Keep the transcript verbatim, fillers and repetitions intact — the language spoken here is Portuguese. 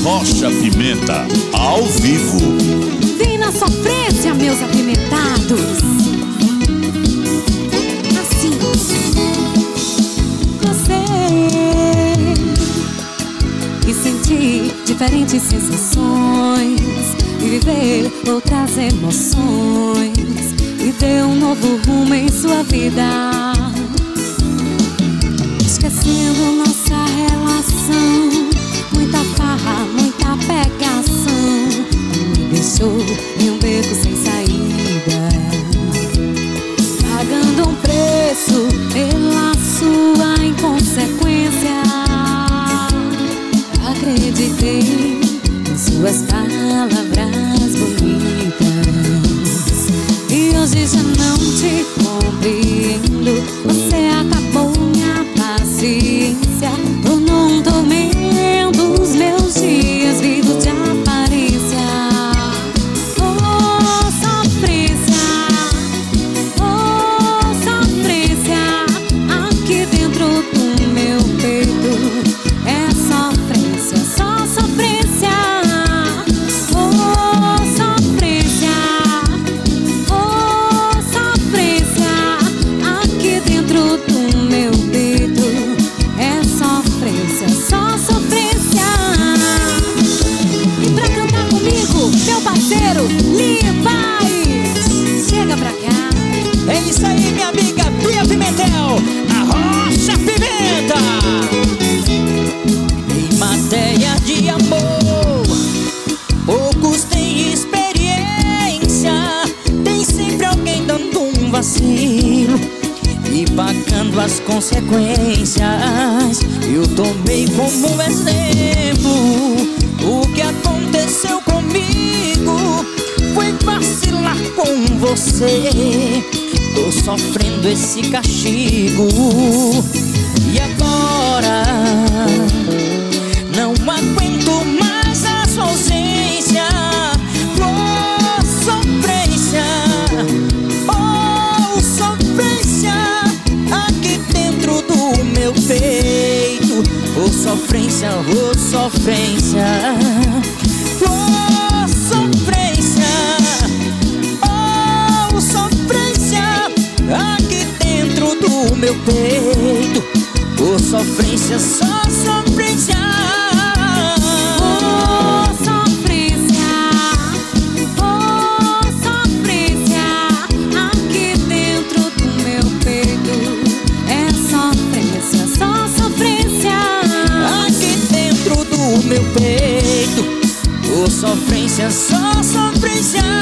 Arrocha Pimenta, ao vivo. Vem na sofrência, meus apimentados. Assim. Você e sentir diferentes sensações e viver outras emoções e ter um novo rumo em sua vida, esquecendo nossa relação. Muita farra, muita pegação, me deixou em um beco sem saída, pagando um preço pela sua inconsequência. Acreditei em suas palavras bonitas e hoje já não te compreendo. Você acabou minha paciência, tornou um tormento os meus dias vivos de aparência. Oh, sofrência, oh, sofrência, aqui dentro do meu peito é sofrência, só sofrência. Oh, sofrência, oh, sofrência, aqui dentro do meu peito é sofrência, só sofrência. E pra cantar comigo, meu parceiro Levi's, chega pra cá. É isso aí, minha amiga Bia Pimentel, Arrocha Pimenta. Em matéria de amor, poucos têm experiência. Tem sempre alguém dando um vacilo e pagando as consequências. Eu tomei como exemplo o que aconteceu comigo, foi vacilar com você. Tô sofrendo esse castigo e agora não aguento mais a sua ausência. Oh, sofrência, oh, sofrência, aqui dentro do meu peito. Oh, sofrência, oh, sofrência, oh, sofrência, oh, sofrência, aqui dentro do meu peito. Oh, sofrência, só sofrência. Oh, sofrência, oh, sofrência, aqui dentro do meu peito é sofrência, só sofrência. Aqui dentro do meu peito, oh, sofrência, só sofrência.